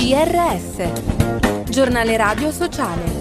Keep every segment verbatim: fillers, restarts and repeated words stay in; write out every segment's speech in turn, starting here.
G R S, Giornale Radio Sociale.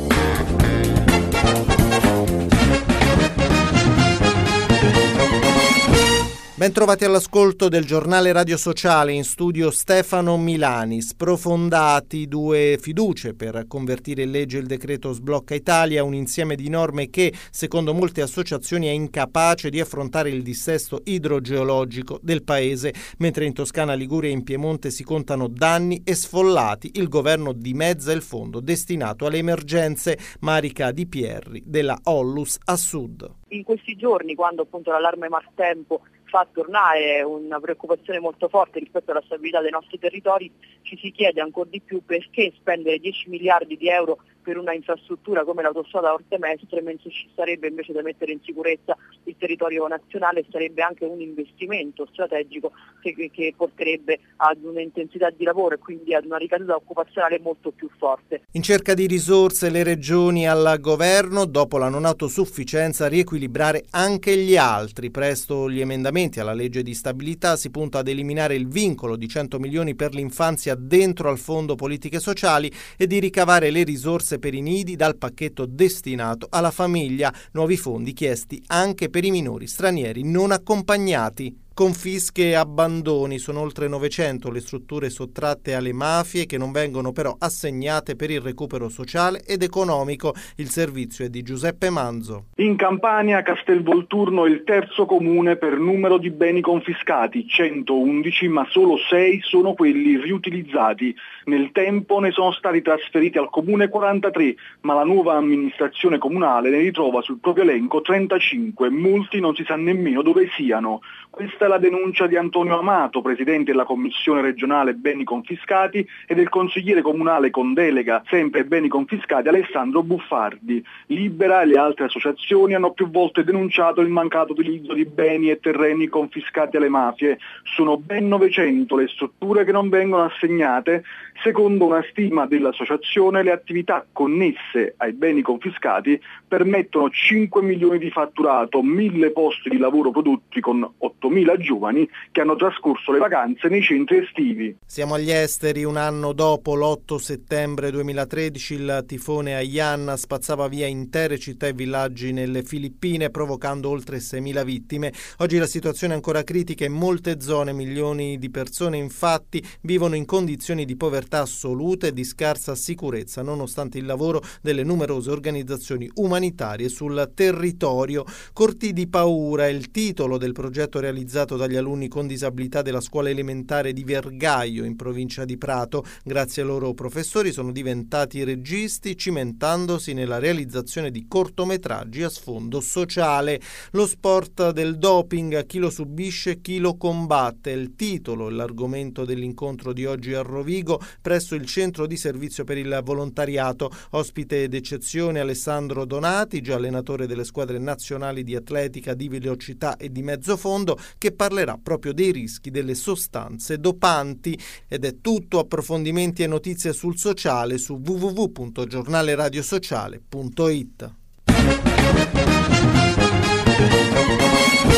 Bentrovati all'ascolto del Giornale Radio Sociale, in studio Stefano Milani. Sprofondati due fiducie per convertire in legge il decreto Sblocca Italia, un insieme di norme che, secondo molte associazioni, è incapace di affrontare il dissesto idrogeologico del paese. Mentre in Toscana, Liguria e in Piemonte si contano danni e sfollati, il governo dimezza il fondo destinato alle emergenze. Marica Di Pierri della Ollus a Sud. In questi giorni, quando appunto l'allarme maltempo fa tornare una preoccupazione molto forte rispetto alla stabilità dei nostri territori, ci si chiede ancora di più perché spendere dieci miliardi di euro per una infrastruttura come l'autostrada Orte-Mestre, mentre ci sarebbe invece da mettere in sicurezza il territorio nazionale, sarebbe anche un investimento strategico che, che porterebbe ad un'intensità di lavoro e quindi ad una ricaduta occupazionale molto più forte. In cerca di risorse le regioni al governo, dopo la non autosufficienza, riequilibrare anche gli altri. Presto gli emendamenti alla legge di stabilità si punta ad eliminare il vincolo di cento milioni per l'infanzia dentro al fondo politiche sociali e di ricavare le risorse per i nidi dal pacchetto destinato alla famiglia, nuovi fondi chiesti anche per i minori stranieri non accompagnati. Confische e abbandoni, sono oltre novecento le strutture sottratte alle mafie che non vengono però assegnate per il recupero sociale ed economico. Il servizio è di Giuseppe Manzo. In Campania Castelvolturno è il terzo comune per numero di beni confiscati, centoundici, ma solo sei sono quelli riutilizzati. Nel tempo ne sono stati trasferiti al comune quarantatré, ma la nuova amministrazione comunale ne ritrova sul proprio elenco trentacinque, molti non si sa nemmeno dove siano. Questa è la denuncia di Antonio Amato, presidente della Commissione regionale Beni Confiscati, e del consigliere comunale con delega sempre Beni Confiscati Alessandro Buffardi. Libera e le altre associazioni hanno più volte denunciato il mancato utilizzo di beni e terreni confiscati alle mafie. Sono ben novecento le strutture che non vengono assegnate. Secondo una stima dell'associazione, le attività connesse ai beni confiscati permettono cinque milioni di fatturato, mille posti di lavoro prodotti con ottomila giovani che hanno trascorso le vacanze nei centri estivi. Siamo agli esteri. Un anno dopo, l'otto settembre duemilatredici, il tifone Haiyan spazzava via intere città e villaggi nelle Filippine, provocando oltre seimila vittime. Oggi la situazione è ancora critica in molte zone. Milioni di persone infatti vivono in condizioni di povertà assoluta e di scarsa sicurezza, nonostante il lavoro delle numerose organizzazioni umanitarie sul territorio. Corti di paura è il titolo del progetto realizzato dagli alunni con disabilità della scuola elementare di Vergaio in provincia di Prato. Grazie ai loro professori sono diventati registi, cimentandosi nella realizzazione di cortometraggi a sfondo sociale. Lo sport del doping, chi lo subisce, chi lo combatte, è il titolo e l'argomento dell'incontro di oggi a Rovigo presso il centro di servizio per il volontariato. Ospite d'eccezione Alessandro Donati, già allenatore delle squadre nazionali di atletica, di velocità e di mezzo fondo, che parlerà proprio dei rischi delle sostanze dopanti. Ed è tutto. Approfondimenti e notizie sul sociale su w w w punto giornale radio sociale punto it.